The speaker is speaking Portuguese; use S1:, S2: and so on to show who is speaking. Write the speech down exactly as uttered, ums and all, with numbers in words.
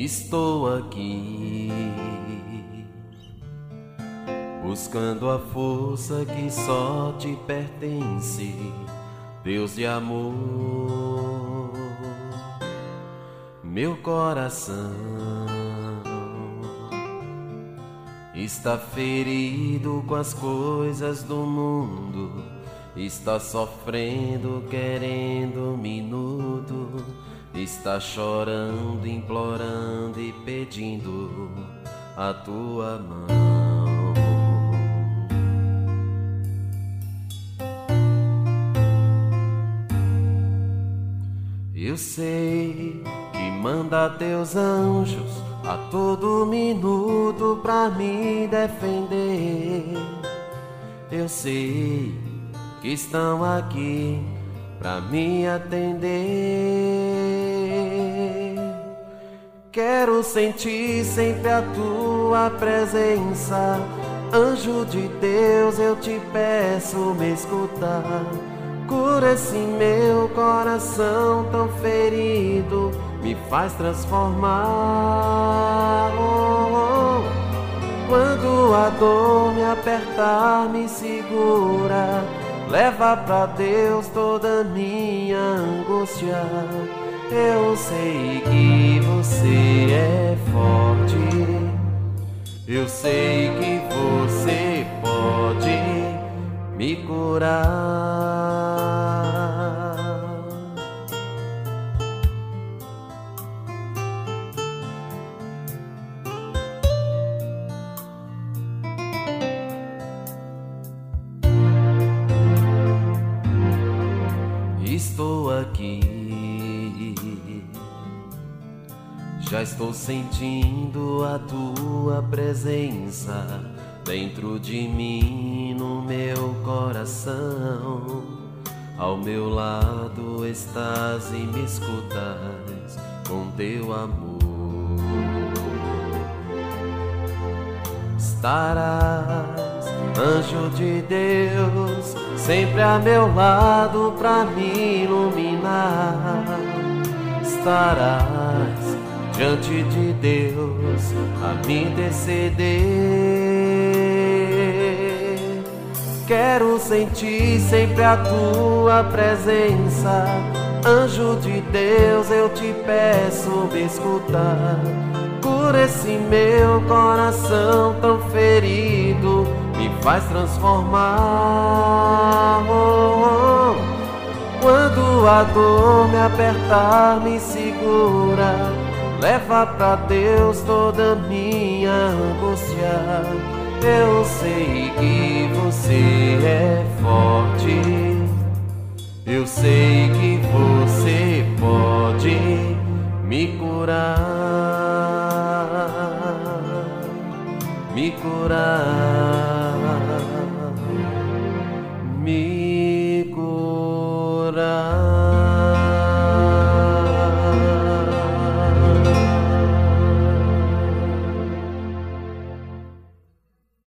S1: Estou aqui, buscando a força que só te pertence, Deus de amor. Meu coração está ferido com as coisas do mundo, está sofrendo, querendo um minuto, está chorando, implorando e pedindo a tua mão. Eu sei que manda teus anjos a todo minuto pra me defender. Eu sei que estão aqui pra me atender. Quero sentir sempre a tua presença, anjo de Deus, eu te peço, me escutar. Cura esse meu coração tão ferido, me faz transformar. Oh, oh. Quando a dor me apertar, me segura, leva pra Deus toda minha angústia. Eu sei que você é forte, eu sei que você pode me curar. Estou aqui, já estou sentindo a tua presença dentro de mim, no meu coração. Ao meu lado estás e me escutas com teu amor. Estarás, anjo de Deus, sempre a meu lado pra me iluminar. Estarás diante de Deus a me interceder. Quero sentir sempre a tua presença, anjo de Deus, eu te peço, me escutar. Cura esse meu coração tão ferido, me faz transformar. Oh, oh. Quando a dor me apertar, me segura, leva pra Deus toda minha angústia. Eu sei que você é forte, eu sei que você pode me curar, me curar.